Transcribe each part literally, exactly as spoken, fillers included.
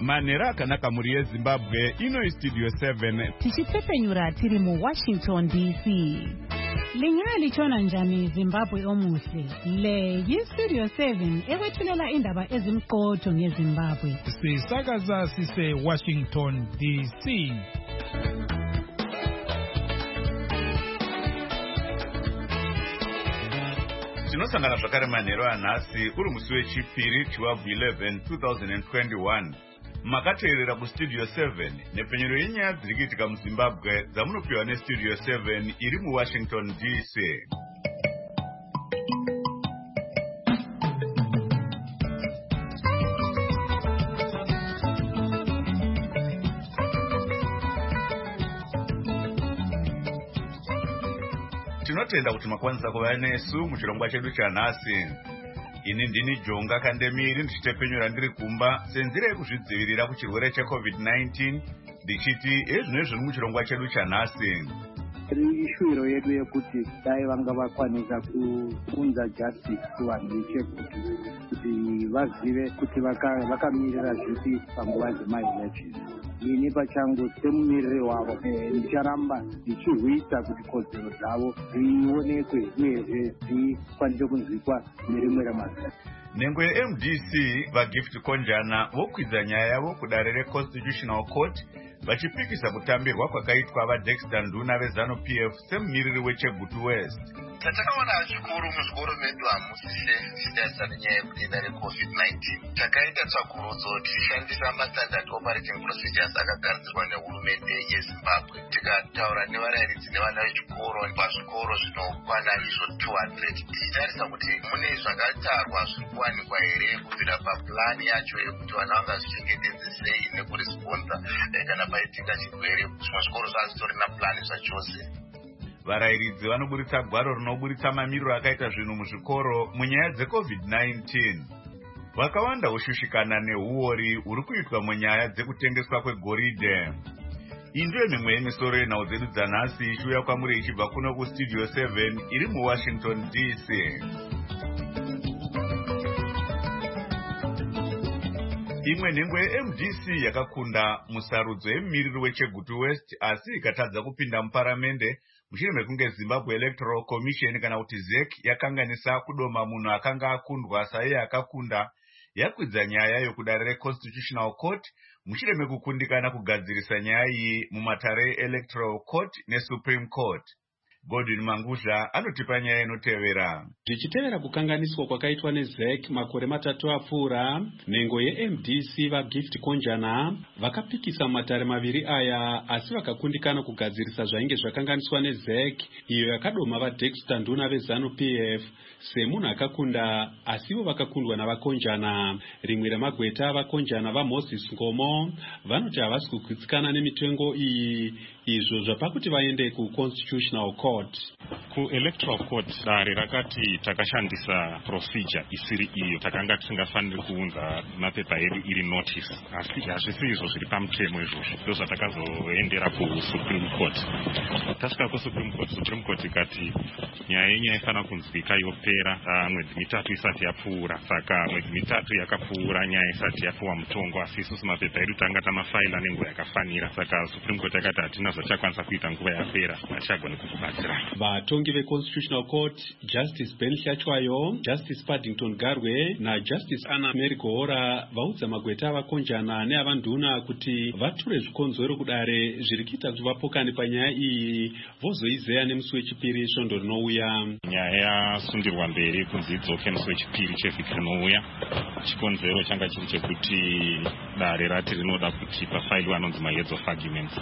manhero akanaka muri yezimbabwe. Ino Studio seven tichitsepenyura tiri mu Washington D C. Linyaya lichona njani Zimbabwe omuhle. Le yi-Studio seven ekwethulela indaba ezimqotho ngeZimbabwe. Sisakaza sise Washington D C. tinosangana zvakare manhero anhasi uri musi wechipiri twelve eleven twenty twenty-one. Makateerera kuStudio seven nepenyero yenyaya dziri kuitika muZimbabwe dzamunopiwa neStudio seven iri muWashington D C. Tinotenda kuti makwanisa kuva nesu muchirongwa chedu chanhasi. Ini ndini Jonga Kandemiri ndichitepenyura ndiri kumba senzira yekuzvidzivirira kuchirwere checovid nineteen ndichiti ezvino zviri muchirongwa chedu chanhasi. Ishuviro yedu yekuti dai vanga vakwanisa kuunza justice kuvanhu vechekuti kuti vazive kuti vakamirira zvipi panguva dzemaelection. Ini pachangu semumiriri wavo ndicharamba ndichihwisa kuti kodzero dzavo dzionekwe uyezve dzikwanise kunzwikwa nerimwe ramazuva. Nhengo ye-M D C vaGift Konjana vokwidza nyaya yavo kudare reConstitutional Court vachipikisa kutambirwa kwakaitwa vaDexter Nduna veZanu-P F semumiriri weChegutu West. Tatakaona zvikuru muzvikoro medu hamusise zvichitarisa nenyaya yekudenda recovid nineteen. Takaita tsvakurudzo tichishandisa mastandard operating procedures akagadzirwa nehurumende yeZimbabwe. Tikataura nevarairidzi nevana vechikoro pazvikoro zvinokwana izvo two hundred. Tichitarisa kuti mune zvakatarwa zviri kuwanikwa here kubvira papulani yacho yekuti vana vangazvichengetedze sei nekuresponsa kana paitika chirwere. Zvimwe zvikoro zvazvitorina pulani zvachose. Varairidzi vanoburitsa gwaro rinoburitsa mamiriro akaita zvinhu muzvikoro munyaya dzecovid nineteen. Vakawanda hushushikana neuori huri kuitwa munyaya dzekutengeswa kwegoridhe. Indwe mimwe yemisoro yenhau dzedu dzanhasi ichiuya kwamuri ichibva kuno kuStudio seven iri muWashington D C. Imwe nhengo ye-M D C yakakunda musarudzo yemumiriri weChegutu West asi ikatadza kupinda muparamende mushure mekunge Zimbabwe Electoral Commission kana kuti Z E C yakanganisa kudoma munhu akanga akundwa saiye akakunda yakwidza nyaya yokudare reConstitutional Court mushure mekukundikana kugadzirisa nyaya iyi mumatare eElectoral Court neSupreme Court. Godwin Manguzha anotipa nyaya inotevera. Zvichitevera kukanganiswa kwakaitwa neZ E C makore matatu apfuura, nhengo ye-M D C vaGift Konjana vakapikisa matare maviri aya asi vakakundikana kugadzirisa zvainge zvakanganiswa neZ E C iyo yakadoma vaDexter Nduna veZanu-P F semunhu akakunda asivo vakakundwa navakonjana. Rimwe remagweta avakonjana vaMoses Ngomo vanoti havasi kugutsikana nemitengo iyi, izvo zvapakuti vaende kuConstitutional Court. KuElectoral Court dare rakati takashandisa procedure isiri iyo, takanga tisingafaniri kuunza mapepa edu iri notice, asi hazvisi izvo zviri pamutemo izvozvo. Ndozvatakazoendera kuSupreme Court. Tasvika kuSupreme Court, Supreme Court ikati nyaya yenyaya ifana kunzwika yopera mwedzi mitatu isati yapfuura. Saka mwedzi mitatu yakapfuura nyaya isati yapuwa mutongo, asi isusu mapepa edu tanga tamafaila nenguva yakafanira. Saka Supreme Court yakati hatina zvachakwanisa kuita nguva yapera, hatichagona kukubatsira. Vatongi veConstitutional Court Justice Ben Hlachwayo, Justice Paddington Garwe naJustice Anna Mary Gohora vaudza magweta avakonjana neavanduna kuti vature zvikonzero kudare zviri kuita kuti vapokane panyaya iyi vozoizeya nemusi wechipiri svondo rinouya. Nyaya yasundirwa mberi kunzi idzoke musi wechipiri chevhiki rinouya. Chikonzero changa chiri chekuti dare rati rinoda kuti pafailwe anonzi maheads of arguments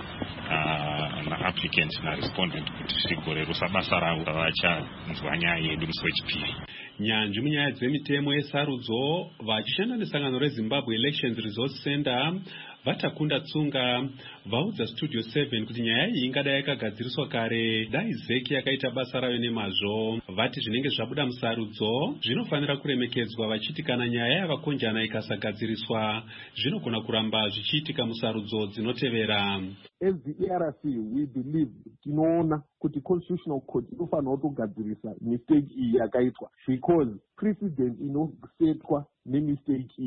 uh, naapplicant narespondent kuti zvigorerusa basa ravo vachanzwa nyaya yedu musi wechipiri. Nyanzvi munyaya dzemitemo yesarudzo vachishanda nesangano reZimbabwe Elections Resource Center vatakunda tsunga vaudza Studio seven kuti nyaya iyi ingadai yakagadziriswa kare dai Z E C yakaita basa rayo nemazvo. Vati zvinenge zvabuda musarudzo zvinofanira kuremekedzwa vachiti kana nyaya yavakonjana ikasagadziriswa zvinogona kuramba zvichiitika musarudzo dzinotevera. As the E R C we believe tinoona kuti Constitutional Court inofanira kutogadzirisa mistake iyi yakaitwa because precedent inosetwa nemistake iyi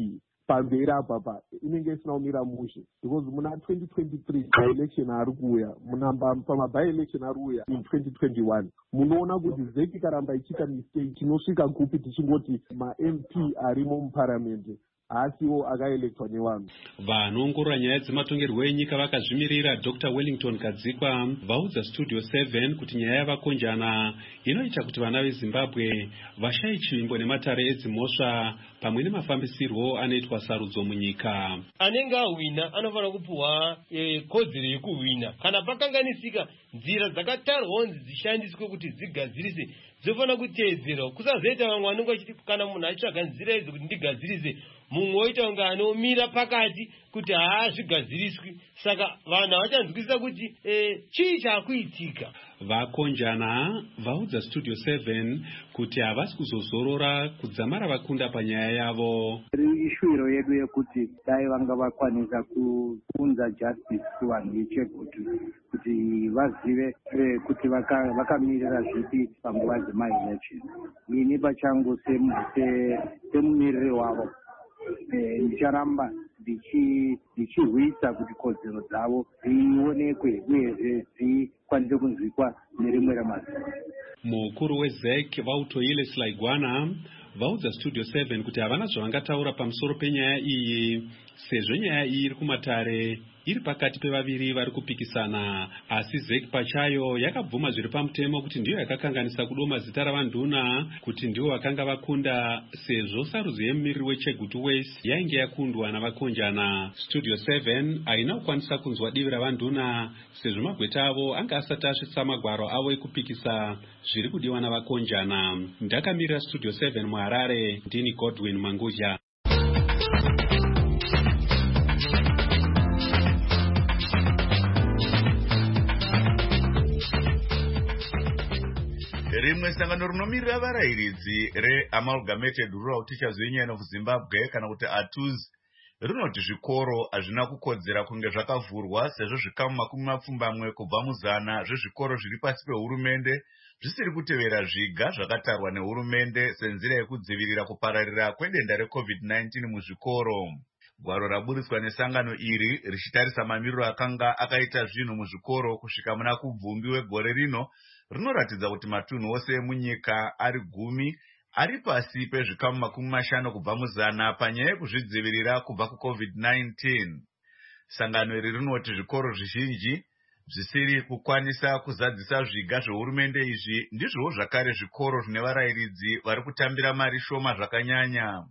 pamberi apa pa inenge isina kumira mushe because muna twenty twenty-three by-election ari kuuya muna pama-by-election ari kuuya in twenty twenty-one munoona kuti zeki karamba ichiita mistake tinosvika kupi tichingoti ma-M P arimo muparamendi haasiwo akaelektwa nevanhu. Vanoongorora nyaya dzematongerwo enyika vakazvimirira Doctor Wellington Kadzikwa vaudza Studio seven kuti nyaya yavakonjana inoita kuti vana veZimbabwe vashaye chivimbo nematare edzimhosva pamwe nemafambisirwo anoitwa sarudzo munyika. Anenge awina anofanira kupuwa e, kodzero yekuwina. Kana pakanganisika nzira dzakatarwa kuti dzishandiswe kuti dzigadzirise dzofanira kuteedzerwa. Kusazoita vamwe vanenge vachiti kana munhu achitsvaga nzira idzi kuti ndigadzirise mumwe oita kunge anomira pakati kuti haazvigadziriswi. Saka vanhu havachanzwisisa kuti e, chii chaakuitika. Vakonjana vaudza Studio seven kuti havasi kuzozorora kudzamara vakunda panyaya yavo. Ishuviro yedu yekuti dai vanga vakwanisa kuunza justice kuvanhu veChegutu kuti vazive kuti vakamirira zvipi panguva dzema-election. Ini pachangu semumiriri wavo ndicharamba ndichihwisa kuti kodzero dzavo dzionekwe uyezve dzikwanise kunzwikwa nerimwe ramazuva. Mukuru weZek Vautoile Slaigwana vaudza Studio seven kuti havana zvavangataura pamusoro penyaya iyi sezvo nyaya iyi iri kumatare iri pakati pevaviri vari kupikisana, asi Zek pachayo yakabvuma zviri pamutemo kuti ndiyo yakakanganisa kudoma zita ravanduna kuti ndivo vakanga vakunda sezvo sarudzo yemumiriri weChegutu West yainge yakundwa navakonjana. Studio seven haina kukwanisa kunzwa divi ravanduna sezvo magweta avo anga asati asvitsa magwaro avo ekupikisa zviri kudiwa navakonjana. Ndakamirira Studio seven muHarare, ndini Godwin Mangudya. Rimwe sangano rinomirira varayiridzi reAmalgamated Rural Teachers Union of Zimbabwe kana kuti A T U Z rinoti zvikoro hazvina kukodzera kunge zvakavhurwa sezvo zvikamu makumi mapfumbamwe kubva muzana zvezvikoro zviri pasi pehurumende zvisiri kutevera zviga zvakatarwa nehurumende senzira yekudzivirira kupararira kwedenda reCovid nineteen muzvikoro. Gwaro raburitswa nesangano iri richitarisa mamiriro akanga akaita zvinhu muzvikoro kusvika muna kubvumbi wegore rino rinoratidza kuti matunhu ose emunyika ari gumi ari pasi pezvikamu makumi mashanu kubva muzana panyaya yekuzvidzivirira kubva kuCovid nineteen. Sangano iri rinoti zvikoro zvizhinji zvisiri kukwanisa kuzadzisa zviga zvehurumende izvi ndizvowo zvakare zvikoro zvine varayiridzi vari kutambira mari shoma zvakanyanya.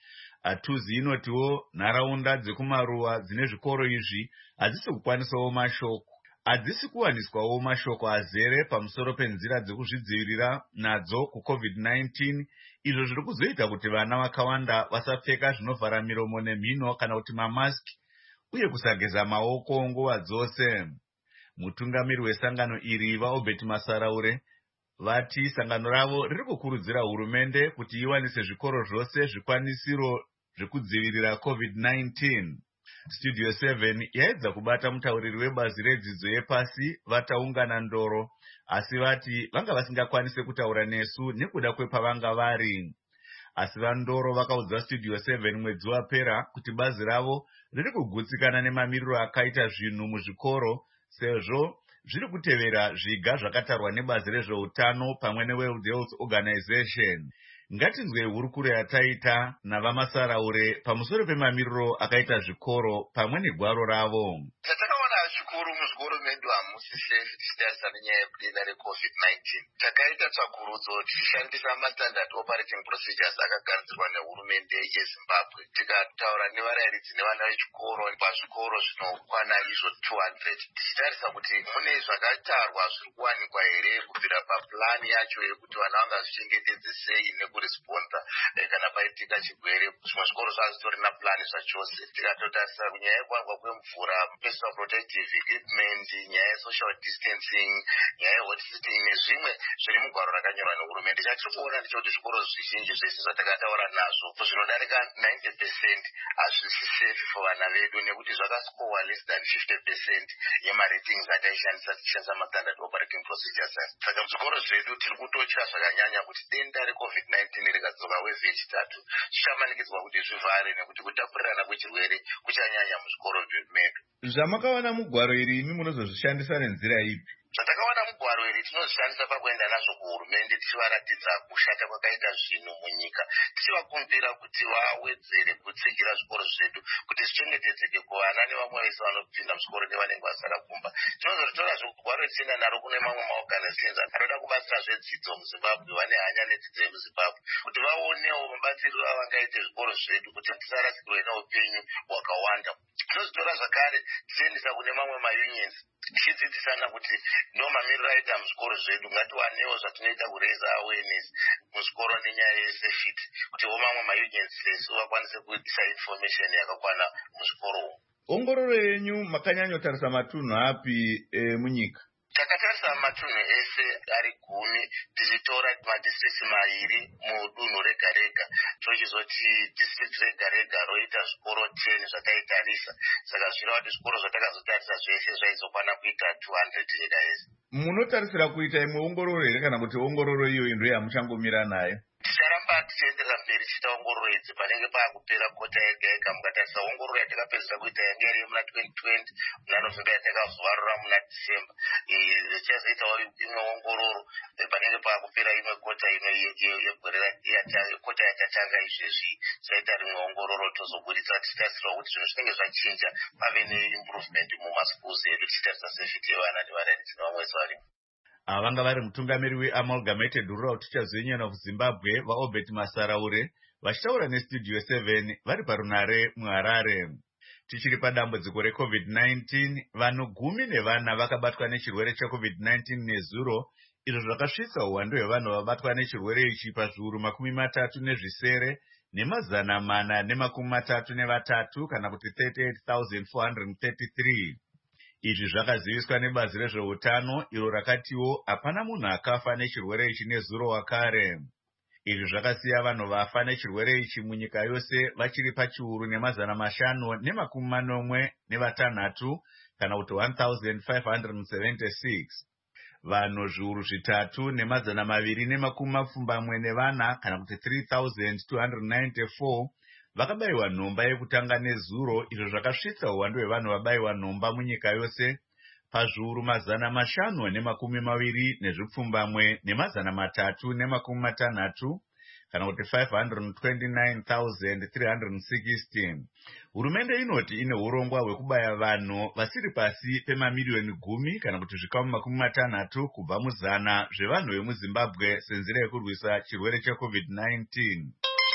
A T U Z inotiwo nharaunda dzekumaruwa dzine zvikoro izvi hadzisi kukwanisawo mashoko hadzisi kuwaniswawo mashoko azere pamusoro penzira dzekuzvidzivirira nadzo kuCovid nineteen, izvo zviri kuzoita kuti vana vakawanda vasapfeka zvinovhara miromo nemhino kana kuti mamaski uye kusageza maoko nguva dzose. Mutungamiri wesangano iri vaObert Masaraure vati sangano ravo riri kukurudzira hurumende kuti iwanise zvikoro zvose zvikwanisiro zvekudzivirira COVID nineteen. Studio seven yaedza kubata mutauriri webazi redzidzo yepasi vataungana ndoro, asi vati vanga vasingakwanise kutaura nesu nekuda kwepavanga vari. Asi vandoro vakaudza Studio seven mwedzi wapera kuti bazi ravo riri kugutsikana nemamiriro akaita zvinhu muzvikoro sezvo zviri kutevera zviga zvakatarwa nebazi rezveutano pamwe neWorld Health Organization. Ngatinzwe hurukuro yataita navamasaraure pamusoro pemamiriro akaita zvikoro pamwe negwaro ravo. Tatakaona zvikoro muzvikoro medu hamusi safe tichitarisa nenyaya yekudenda reCovid nineteen. Takaita tsvakurudzo tichishandisa mastandard operating procedures akagadzirwa nehurumende yeZimbabwe. Tikataura nevarayiridzi nevana vechikoro pazvikoro zvinokwana izvo two hundred. Tichitarisa kuti mune zvakatarwa zviri kuwanikwa here kubvira papulani yacho yekuti vana vangazvichengetedze sei nekuresponda kana paitika chigwere. Zvimwe zvikoro zvazitorina pulani zvachose. Tikatotarisa nyaya yekuwanikwa kwemvura, personal protective equipment, nyaya yesocial distancing, nyaya yehot sitting nezvimwe zviri mugwaro rakanyorwa nehurumende. Chatiri kuona ndechekuti zvikoro zvizhinji zvese zvatakataura nazvo zvinodarika ninety percent hazvisi safe for vana vedu nekuti zvakascorewa less than fifty percent yemaratings ataishandisa tichishandisa mastandard operating procedures. Saka zvikoro zvedu tiri kutotya zvakanyanya kuti denda reCovid nineteen rikadzoka wezi yechitatu zvitatu zvichamanikidzwa kuti zvivhare nekuti kutapurirana kwechirwere kuchanyanya muzvikoro medu. Zvamakawana mugwaro iri imi munozozvishandisa nenzira ipi? Zvatakawana mugwaro iri tinozvishandisa pakuenda nazvo kuhurumende tichivaratidza kushata kwakaita zvinhu munyika, tichivakumbira kuti vawedzere kutsigira zvikoro zvedu kuti zvichengetedzeke kuvana nevamwe vese vanopinda muzvikoro nevanenge vasara kumba. Tinozoritora gwaro tichienda naro kune mamwe maorganizations anoda kubatsira zvedzidzo muZimbabwe, vane hanya nedzidzo yemuZimbabwe, kuti vaonewo mabatsiriro avangaite zvikoro zvedu kuti tisarasikirwe neupenyu hwakawanda. Tinozvitora zvakare tichiendesa kune mamwe maunions tichidzidzisana kuti ndo mamiriro aita muzvikoro zvedu, ngatiwanewo zvatinoita kuraise awareness muzvikoro nenyaya yesafety kuti wo mamwe maunions sesu vakwanise kuisa information yakakwana muzvikoro umu. Ongororo yenyu makanyanyotarisa matunhu api e, munyika? Takatarisa matunhu ese ari gumi tichitora madistrict mairi mudunhu rega rega, tochizoti district rega rega roita zvikoro ten zvataitarisa, saka zvirava kuti zvikoro zvatakazotarisa zvese zvaizokwana kuita two hundred nyika yese. Munotarisira kuita imwe ongororo here kana kuti ongororo iyoyi ndiyo yamuchangomira nayo? Ticharamba tichienderera mberi tichiita ongororo idzi panenge paakupera kota yega yega. Mukatarisa ongororo yatakapedzisa kuita yanga iri muna twenty twenty muna November yatakazovarura muna December, tichazoitawo imwe ongororo panenge paakupera imwe kota imwe yegore kota yatatanga izvezvi tichaita rimwe ongororo tozobudisa tichitarisa kuti zvinhu zvinenge zvachinja pave neimprovement mumaschools edu tichitarisa safety yevana nevarairidzi nevamwe vese varimo. Ava vanga vari mutungamiri weAmalgamated Rural Teachers Union of Zimbabwe vaObert Masaraure vachitaura nestudio seven vari parunare muHarare. Tichiri padambudziko reCovid nineteen, vanhu gumi nevana vakabatwa nechirwere cheCovid nineteen nezuro, izvo zvakasvitsa uwandu hwevanhu vabatwa nechirwere ichi pazviuru makumi matatu nezvisere nemazana mana nemakumi matatu nevatatu kana kuti thirty-eight thousand four hundred thirty-three. Izvi zvakaziviswa nebazi rezveutano iro rakatiwo hapana munhu akafa nechirwere ichi nezuro wakare. Izvi zvakasiya vanhu vafa nechirwere ichi munyika yose vachiri pachiuru nemazana mashanu nemakumi manomwe nevatanhatu kana kuti one thousand five hundred seventy-six. Vanhu zviuru zvitatu nemazana maviri nemakumi mapfumbamwe nevana kana kuti three thousand two hundred ninety-four vakabayiwa nhomba yekutanga nezuro, izvo zvakasvitsa uwandu hwevanhu vabayiwa nhomba munyika yose pazviuru mazana mashanu nemakumi maviri nezvipfumbamwe nemazana matatu nemakumi matanhatu kana kuti five hundred twenty-nine thousand three hundred sixty. Hurumende inoti ine urongwa hwekubaya vanhu vasiri pasi pemamiliyoni gumi kana kuti zvikamu makumi matanhatu kubva muzana zvevanhu vemuZimbabwe senzira yekurwisa chirwere cheCovid nineteen.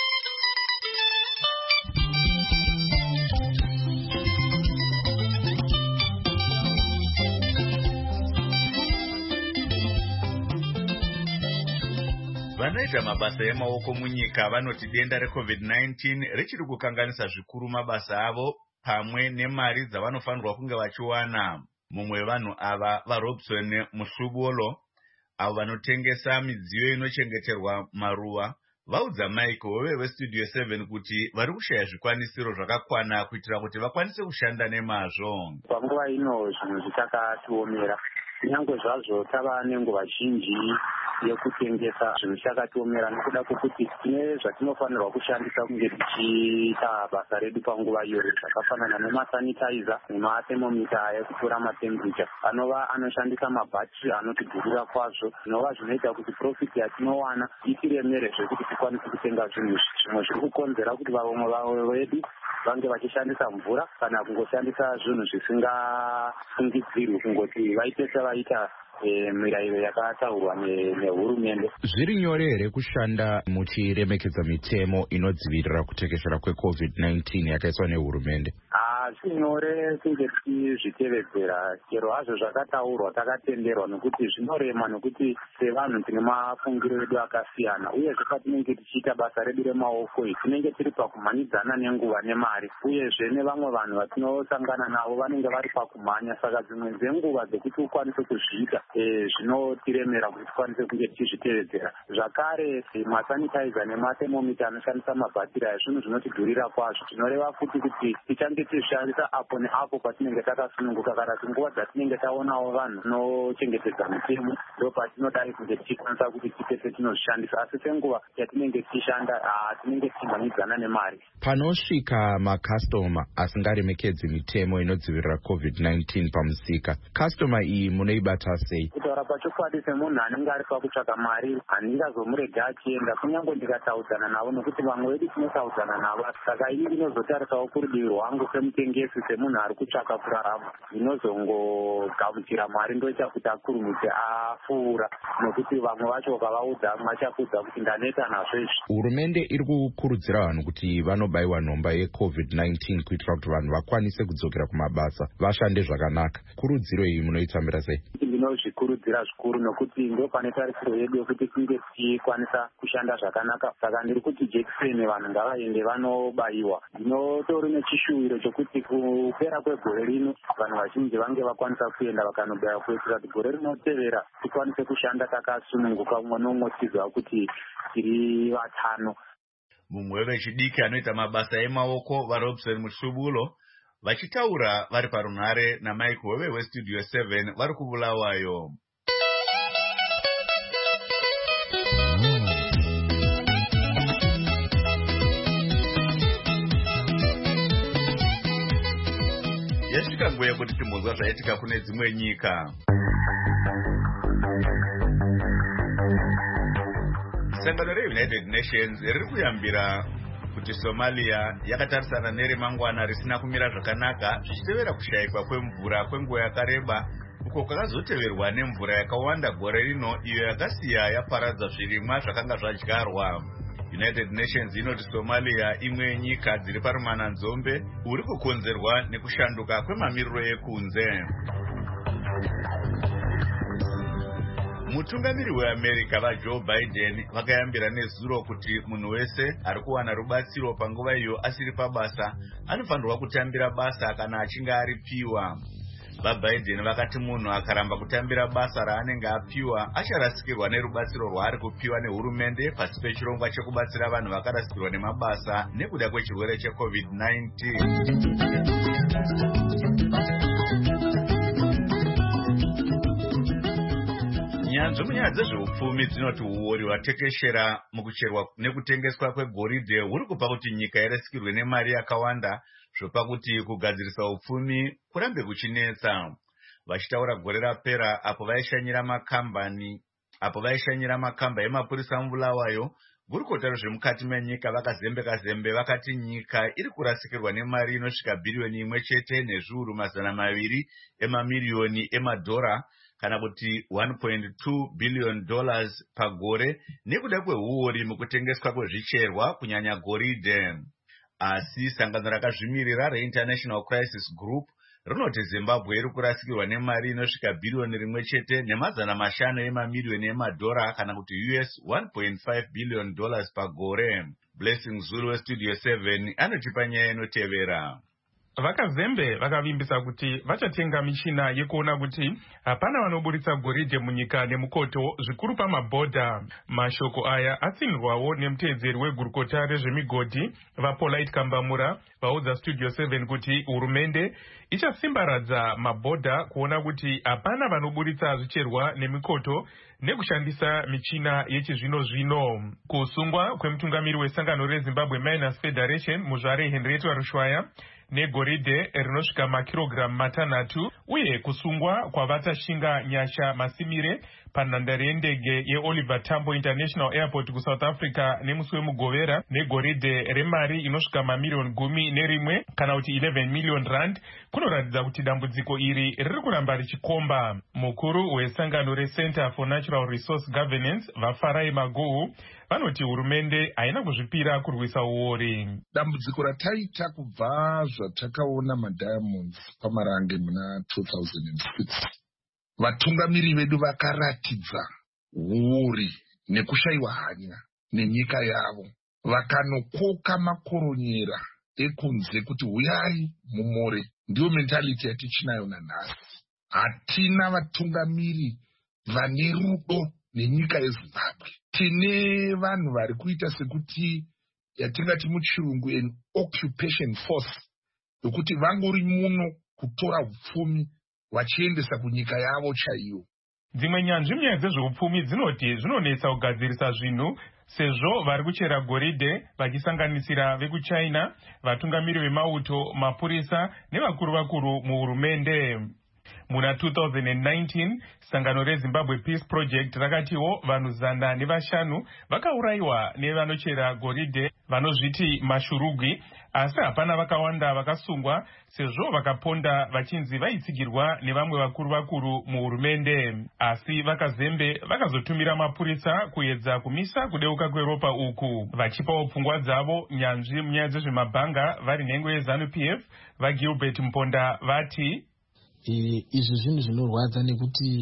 Vanoita mabasa emaoko munyika vanoti denda reCovid nineteen richiri kukanganisa zvikuru mabasa avo pamwe nemari dzavanofanirwa kunge vachiwana. Mumwe wevanhu ava vaRobson Muhlubolo, avo vanotengesa midziyo inochengeterwa maruva, vaudza Michael westudio seven kuti vari kushaya zvikwanisiro zvakakwana kuitira kuti vakwanise kushanda nemazvo. Panguva ino zvinhu zvichakatiomera, kunyange zvazvo tava nenguva zhinji yekutengesa zvinhu zvichakatiomera nekuda kwokuti tine zvatinofanirwa kushandisa kunge tichiita basa redu panguva iyoyo, zvakafanana nemasanitizer nemathermometer ekutora matemperature anova anoshandisa mabhatiri anotidhurira kwazvo, zvinova zvinoita kuti profit yatinowana itiremere zvekuti tikwanise kutenga zvinhu zvimwe zviri kukonzera kuti vamwe vavo vedu vange vachishandisa mvura kana kungoshandisa zvinhu zvisingafungidzirwi kungoti vaite sevaita mirayiro yakataurwa nehurumende. Zviri nyore here kushanda muchiremekedza mitemo inodzivirira kutekeshera kweCovid nineteen yakaiswa nehurumende? Hazvi nyore kunge tichizvitevedzera, chero hazvo zvakataurwa takatenderwa, nokuti zvinorema nokuti sevanhu tine mafungiro edu akasiyana, uyezve patinenge tichiita basa redu remaoko iri tinenge tiri pakumhanyidzana nenguva nemari, uyezve nevamwe vanhu vatinosangana navo vanenge vari pakumhanya, saka dzimwe dzenguva dzekuti ukwanise kuzviita zvinotiremera kuti tikwanise kunge tichizvitevedzera. Zvakare masanitizer nemathermometer anoshandisa mabhatiri aya zvinhu zvinotidhurira kwazvo, zvinoreva futi kuti tichange tichishanda kushandisa apo neapo patinenge takasununguka kana kuti nguva dzatinenge taonawo vanhu vanochengetedza mitemo ndo patinodai kunge tichikwanisa kuti tipese tinozvishandisa. Asi senguva yatinenge tichishanda tinenge tichimhanidzana nemari. Panosvika makastoma asingaremekedzi mitemo inodzivirira covid nineteen pamusika, kastoma iyi munoibata sei? Kutaura pachokwadi semunhu anenge ari pakutsvaka mari handingazomurega achienda kunyange ndikataudzana navo, nokuti vamwe vedu tinotaudzana navo. Saka ini ndinozotarisawo kurudivi rwangu semutengesi, semunhu ari kutsvaka kurarama, ndinozongogamuchira mari ndoita kuti akurumidze apfuura, nokuti vamwe vacho ukavaudza machakudza kuti ndaneta nazvo izvi. Hurumende iri kukurudzira vanhu kuti vanobayiwa nhomba yecovid nineteen kuitira kuti vanhu vakwanise kudzokera kumabasa vashande zvakanaka. Kurudziro iyi munoitambira sei? Ndinozvikurudzira zvikuru nokuti ndo pane tarisiro yedu yokuti tinge tichikwanisa kushanda zvakanaka. Saka ndiri kuti jekiseni vanhu ngavaende vanobayiwa. Ndinotori nechishuwiro chokuti kupera kwegore rino vanhu vazhinji vange vakwanisa kuenda vakanobayiwa kuitira kuti gore rinotevera tikwanise kushanda takasununguka, umwe nomwe tiziva kuti tiri vatano. Mumwe wevechidiki anoita mabasa emaoko vaRobson Mushubulo vachitaura vari parunhare naMike Hove weStudio seven vari kuBulawayo. Yasvika nguva yekuti timbonzwa zvaitika kune dzimwe nyika. Sangano reUnited Nations riri kuyambira kuti Somalia yakatarisana neremangwana risina kumira zvakanaka zvichitevera kushayikwa kwemvura kwenguva yakareba, uko kwakazoteverwa nemvura yakawanda gore rino iyo yakasiya yaparadza zvirimwa zvakanga zvadyarwa. United Nations inoti Somalia imwe yenyika dziri parumananzombe uri kukonzerwa nekushanduka kwemamiriro ekunze. Mutungamiri weAmerica vaJoe Biden vakayambira nezuro kuti munhu wese ari kuwana rubatsiro panguva iyo asiri pabasa anofanirwa kutambira basa kana achinge aripiwa. VaBiden vakati munhu akaramba kutambira basa raanenge apiwa acharasikirwa nerubatsiro rwaari kupiwa nehurumende pasi pechirongwa chekubatsira vanhu vakarasikirwa nemabasa nekuda kwechirwere checovid nineteen. Nyanzvi munyaya dzezveupfumi dzinoti uori hwatekeshera mukucherwa nekutengeswa kwegoridhe huri kupa kuti nyika irasikirwe nemari yakawanda zvopa kuti kugadzirisa upfumi kurambe kuchinetsa. Vachitaura gore rapera apo vaishanyira makambani apo vaishanyira makamba emapurisa muBulawayo, gurukota rezvemukati menyika vakazembeka zembe vakati nyika iri kurasikirwa nemari inosvika bhiriyoni imwe chete nezviuru mazana maviri emamiliyoni emadhora kana kuti one point two billion dollars pagore nekuda kweuori mukutengeswa kwezvicherwa kunyanya goridhe. Asi sangano rakazvimirira reInternational Crisis Group rinoti Zimbabwe iri kurasikirwa nemari inosvika bhiriyoni rimwe chete nemazana mashanu emamiliyoni emadhora kana kuti U S one point five billion dollars pagore. Blessing Zulu weStudio seven anotipa nyaya inotevera. VakaZembe vakavimbisa kuti vachatenga michina yekuona kuti hapana vanoburitsa goridhe munyika nemukoto zvikuru pamabhodha. Mashoko aya atsinirwawo nemuteedzeri wegurukota rezvemigodhi vaPolite Kambamura vaudza Studio seven kuti hurumende ichasimbaradza mabhodha kuona kuti hapana vanoburitsa zvicherwa nemikoto nekushandisa michina yechizvino zvino. Kusungwa kwemutungamiri wesangano reZimbabwe Miners Federation Muzvare Henrietta Rushwaya negoridhe rinosvika makirogiramu matanhatu uye kusungwa kwavatashinga nyasha masimire panhandare yendege yeOliver Tambo International Airport kuSouth Africa nemusi wemugovera negoridhe remari inosvika mamiliyoni gumi nerimwe kana kuti eleven million rand kunoratidza kuti dambudziko iri riri kuramba richikomba. Mukuru wesangano reCenter for Natural Resource Governance vaFarai Maguhu vanoti hurumende haina kuzvipira kurwisa uori. Dambudziko rataita kubva zvatakaona madiamonds pamarange muna two thousand six, vatungamiri vedu vakaratidza uori nekushayiwa hanya nenyika yavo, vakanokoka makoronyera ekunze kuti huyai mumore. Ndiyo mentality yatichinayo nanhasi. Hatina vatungamiri vane rudo nenyika yeZimbabwe. Tine vanhu vari kuita sekuti yatingati muchirungu an occupation force yokuti vangori muno kutora upfumi vachiendesa kunyika yavo chaiyo. Dzimwe nyanzvi munyaya dzezveupfumi dzinoti zvinonetsa kugadzirisa zvinhu sezvo vari kuchera goridhe vachisanganisira vekuchina, vatungamiri vemauto, mapurisa nevakuru vakuru muhurumende. Muna two thousand nineteen sangano reZimbabwe Peace Project rakatiwo vanhu zana nevashanu vakaurayiwa nevanochera goridhe vanozviti mashurugwi, asi hapana vakawanda vakasungwa sezvo vakaponda vachinzi vaitsigirwa nevamwe vakuru vakuru muhurumende. Asi vakazembe vakazotumira mapurisa kuedza kumisa kudeuka kweropa uku, vachipawo pfungwa dzavo nyanzvi munyaya dzezvemabhanga vari nhengo yeZANU P F vaGilbert Mponda vati izvi zvinhu zvinorwadza nekuti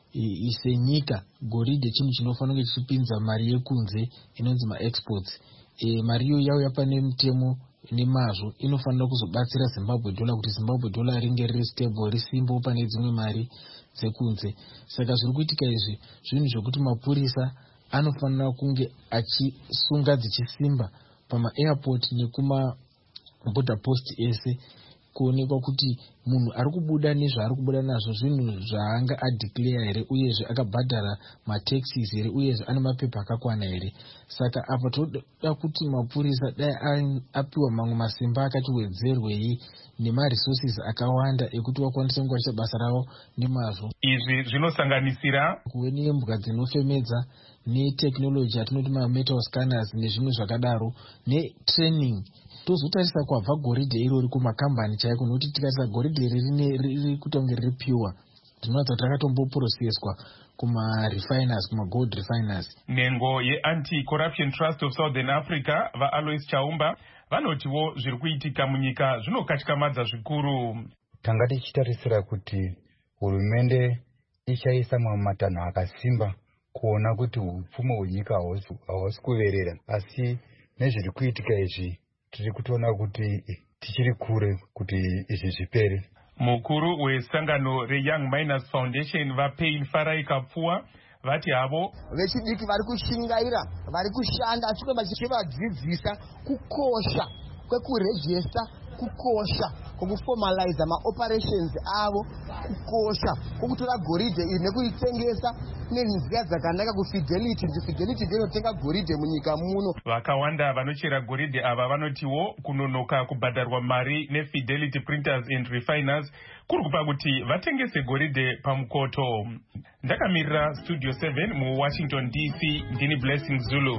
senyika goridhe chinhu chinofanira kunge chichipinza mari yekunze inonzi maexports. E, mari iyo yauya pane mutemo nemazvo inofanira kuzobatsira Zimbabwe dollar kuti Zimbabwe dollar ringe riri stable risimbo pane dzimwe mari dzekunze. Saka zviri kuitika izvi zvinhu zvokuti mapurisa anofanira kunge achisunga dzichisimba pama airport nekuma border post ese kuonekwa kuti munhu ari kubuda nezvaari kubuda nazvo zvinhu zvaanga adeclare here uyezve akabhadhara mataxes here uyezve ane mapepa akakwana here. Saka apa toda kuti mapurisa dai apiwa mamwe masimba akati wedzerwei nemaresources akawanda ekuti vakwanise kungwacha basa ravo nemazvo. Izvi zvinosanganisira kuve nembwa dzinofemedza netechnology yatinoti mametal scanners nezvimwe zvakadaro netraining. Tozotarisa kwabva goridhe irori kumakambani chaiko, nokuti tikarisa goridhe riri kuita kunge riri pure tinoratidza kuti rakatomboprocesswa kuma-refiners, kuma-gold refiners. Nhengo ye-Anti-Corruption Trust of Southern Africa vaAlois Chaumba vanotiwo zviri kuitika munyika zvinokatyamadza zvikuru. Tanga tichitarisira kuti hurumende ichaisa mamwe matanho akasimba kuona kuti upfumi hwenyika hausi kuverera, asi nezviri kuitika izvi tiri kutoona kuti tichiri kure kuti izvi zvipere. Mukuru wesangano reYoung Miners Foundation vaPain Farai Kapfuwa vati havo vechidiki vari kushingaira, vari kushanda chikwemba chichivadzidzisa kukosha kwekurejista, kukosha kwekuformalize maoperations avo, kukosha kwekutora goridhe iri nekuitengesa nenzira dzakanaka kufidelity. Fidelity ndinotenga goridhe munyika muno. Vakawanda vanochera goridhe ava vanotiwo kunonoka kubhadharwa mari neFidelity Printers and Refiners kuri kupa kuti vatengese goridhe pamukoto. Ndakamirira Studio seven muWashington D C, ndini Blessing Zulu.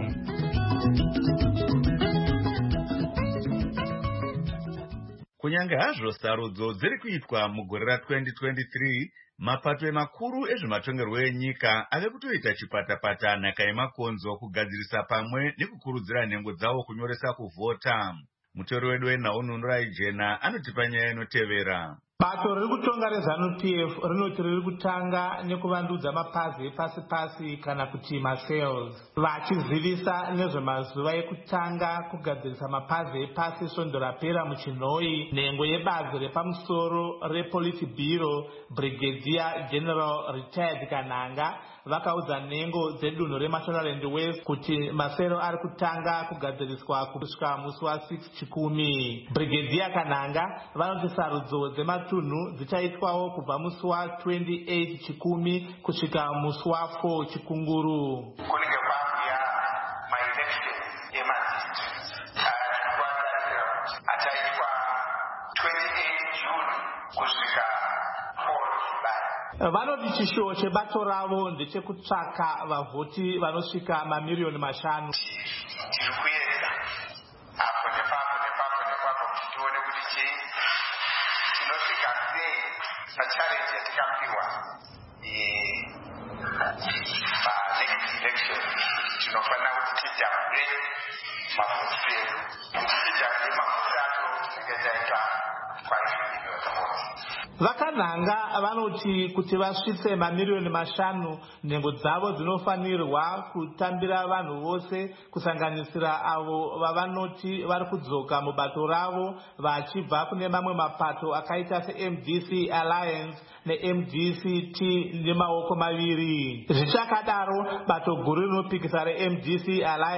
Kunyange hazvo sarudzo dziri kuitwa mugore ra twenty twenty-three, mapato emakuru ezvematongerwo enyika ave kutoita chipatapata nhaka yemakonzo kugadzirisa pamwe nekukurudzira nhengo dzavo kunyoresa kuvhota. Mutori wedu weNhaununurai Jena anotipa nyaya inotevera. Bato riri kutonga reZANU P F rinoti riri kutanga nekuvandudza mapazi epasi pasi kana kuti masales, vachizivisa nezvemazuva ekutanga kugadzirisa mapazi epasi svondo rapera muchinhoi. Nhengo yebazi repamusoro rePolitburo Brigadier General Retired Kananga vakaudza nhengo dzedunhu reMashonaland West kuti masero ari kutanga kugadziriswa kusvika musi wa six chikumi. Brigadier Kananga vanoti sarudzo dzematunhu dzichaitwawo kubva musi wa twenty-eight chikumi kusvika musi wa four chikunguru. Kunenge kwabva maelection emadistrict achaitwa twenty-eight June kusvika four July. Vanoti chishuwo chebato ravo ndechekutsvaka vavhoti vanosvika mamiriyoni mashanu. Tiri kuedza apo nepapo nepapo nepapo kuti tione kuti chii tinosvika sei pachalenji yatikapiwa panext election. Tinofanira kuti tidhabure mavhoti edu, kuti tidhabure mavhoti acho tinenge taita kwaizvimilioni voti. Vakananga vanoti kuti vasvitse mamiriyoni mashanu, nhengo dzavo dzinofanirwa kutambira vanhu vose kusanganisira avo vavanoti vari kudzoka mubato ravo vachibva kune mamwe mapato akaita seM D C Alliance neM D C T nemaoko maviri. Zvichakadaro, bato guru rinopikisa reM D C Alliance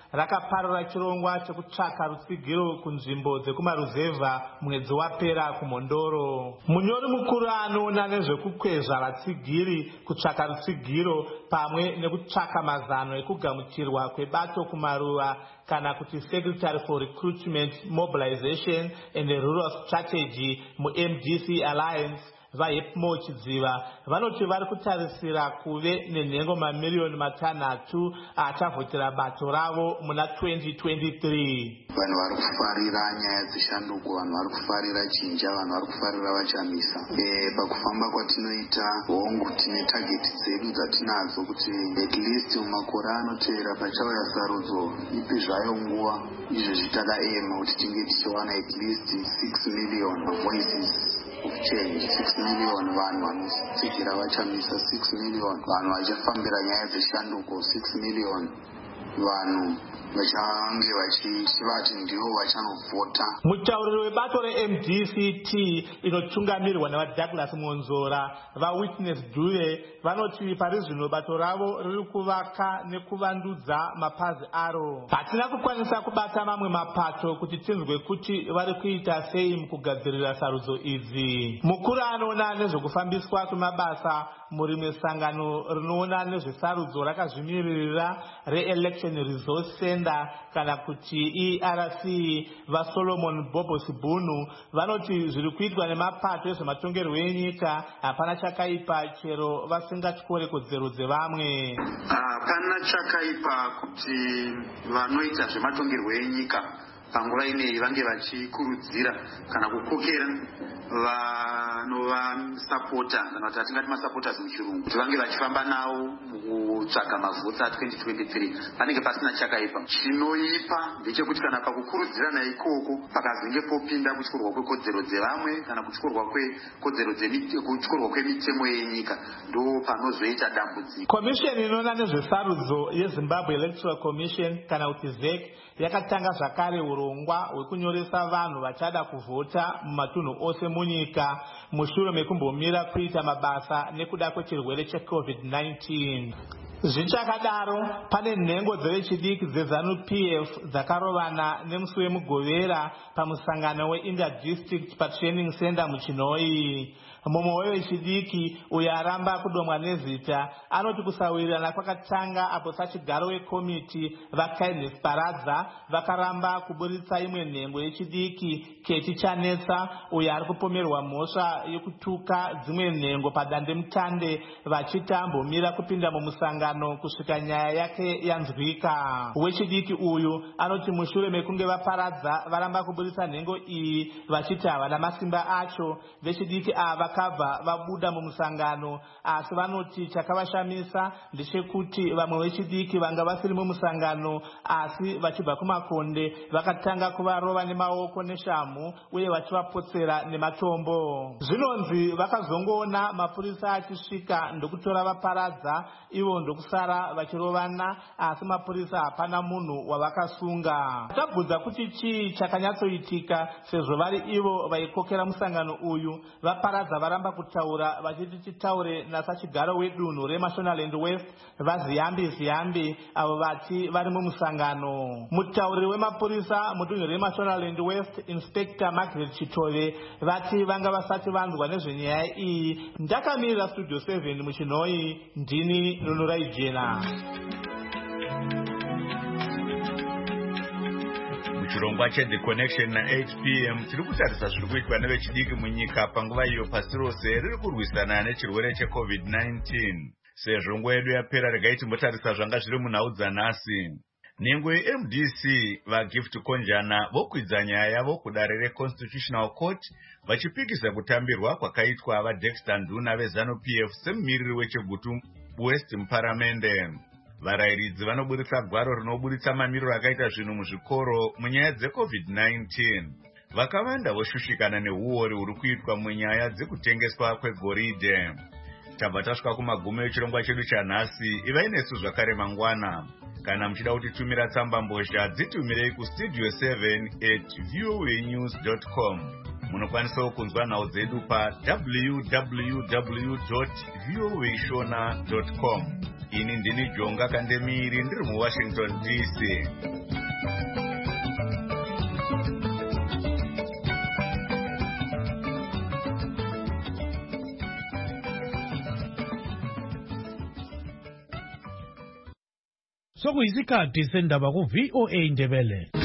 rakaparura chirongwa chekutsvaka rutsigiro kunzvimbo dzekumaruzevha mwedzi wapera kumhondoro. Munyori mukuru anoona nezvekukwezva vatsigiri kutsvaka rutsigiro pamwe nekutsvaka mazano ekugamuchirwa kwebato kumaruva kana kuti Secretary for Recruitment, Mobilization and Rural Strategy mu-M D C Alliance vaHepmo Chidziva vanoti vari kutarisira kuve nenhengo mamiliyoni matanhatu achavhotera bato ravo muna twenty twenty-three. Vanhu vari kufarira nyaya dzeshanduko, vanhu vari kufarira chinja, vanhu vari kufarira vachamisa. E, pakufamba kwatinoita hongu tine tageti dzedu dzatinadzo kuti at least mumakore anotevera pachauya sarudzo ipi zvayo nguva izvezvi takaema kuti tinge tichiwana at least six million voices of change, six million vanhu vanotsikira vachamisa, six million vanhu vachafambira nyaya dzeshanduko, six million vanhu vachange vachivati ndivo vachanovhota. Mutauriri webato reM D C T inotungamirwa navaDouglas Monzora vaWitness Dube vanoti pari zvino bato ravo riri kuvaka nekuvandudza mapazi aro. Hatina kukwanisa kubata mamwe mapato kuti tinzwe kuti vari kuita sei mukugadzirira sarudzo idzi. Mukuru anoona nezvekufambiswa kwemabasa murimwe sangano rinoona nezvesarudzo rakazvimiririra reElection Resource Center kana kuti E R C vaSolomon Bobo Sibunu vanoti zviri kuitwa nemapato ezvematongerwo enyika hapana chakaipa chero vasingatyore kodzero dzevamwe. Hapana chakaipa kuti vanoita zvematongerwo enyika panguva ineyi vange vachikurudzira kana kukokera vanova supporter kana kuti atingati masupporters muchirungu kuti vange vachifamba nawo mukutsvaga mavhotsi a twenty twenty-three panenge pasina chakaipa. Chinoipa ndechekuti kana pakukurudzirana ikoko pakazenge popinda kutyorwa kwekodzero dzevamwe kana kutyorwa kwekodzero kutyorwa kwemitemo yenyika ndo panozoita dambudziko. Komisheni inoona nezvesarudzo yeZimbabwe Electoral Commission kana kuti Z E C yakatanga zvakare urongwa hwekunyoresa vanhu vachada kuvhota mumatunhu ose munyika mushure mekumbomira kuita mabasa nekuda kwechirwere cheCovid nineteen. Zvichakadaro pane nhengo dzevechidiki dzeZanu P F dzakarovana nemusi wemugovera pamusangano weInter-District paTraining Center muChinoi. Mumwe wechidiki uyo aramba kudomwa nezita anoti kusawirirana kwakatanga apo sachigaro wekomiti vaKindness Paradza vakaramba kuburitsa imwe nhengo yechidiki Keti Chanetsa uyo ari kupomerwa mhosva yekutuka dzimwe nhengo padandemutande vachiti ambomira kupinda mumusangano kusvika nyaya yake yanzwika. Wechidiki uyu anoti mushure mekunge vaparadza varamba kuburitsa nhengo iyi vachiti havana masimba acho, vechidiki ava vakabva vabuda mumusangano, asi vanoti chakavashamisa ndechekuti vamwe vechidiki vanga vasiri mumusangano asi vachibva kumakonde vakatanga kuvarova nemaoko neshamhu uye vachivapotsera nematombo. Zvinonzi vakazongoona mapurisa achisvika ndokutora vaparadza ivo ndokusara vachirovana, asi mapurisa hapana munhu wavakasunga. Tabvunza kuti chii chakanyatsoitika sezvo vari ivo vaikokera musangano uyu. Vaparadza varamba kutaura vachiti titaure nasachigaro wedunhu reMashonaland West vaZiyambi Ziyambi avo vati vari mumusangano. Mutauriri wemapurisa mudunhu reMashonaland West Inspector Margaret Chitove vati vanga vasati vanzwa nezvenyaya iyi. Ndakamirira Studio seven muChinoi, ndini Nunurai Jena. Chirongwa cheThe Connection na eight p m tiri kutarisa zviri kuitwa nevechidiki munyika panguva iyo pasi rose riri kurwisana nechirwere cheCovid nineteen. Sezvo nguva yedu yapera regai timbotarisa zvanga zviri munhau dzanhasi. Nhengo yeM D C vaGift Konjana vokwidza nyaya yavo kudare reConstitutional Court vachipikisa kutambirwa kwakaitwa vaDexter Nduna veZanu P F semumiriri weChegutu West muparamende. Varayiridzi vanoburitsa gwaro rinoburitsa mamiriro akaita zvinhu muzvikoro munyaya dzeCovid nineteen. Vakawanda voshushikana neuori huri kuitwa munyaya dzekutengeswa kwegoridhe. Tabva tasvika kumagumo echirongwa chedu chanhasi. Ivai nesu zvakare mangwana. Kana muchida kutitumira tsamba mbozha dzitumirei kustudio seven at voanews dot com. munokwanisawo kunzwa nhau dzedu pa w w w voa shona com. ini ndini Jonga Kandemiri ndiri muWashington D C. Sokuyisikhathi sendaba ku V O A Ndebele.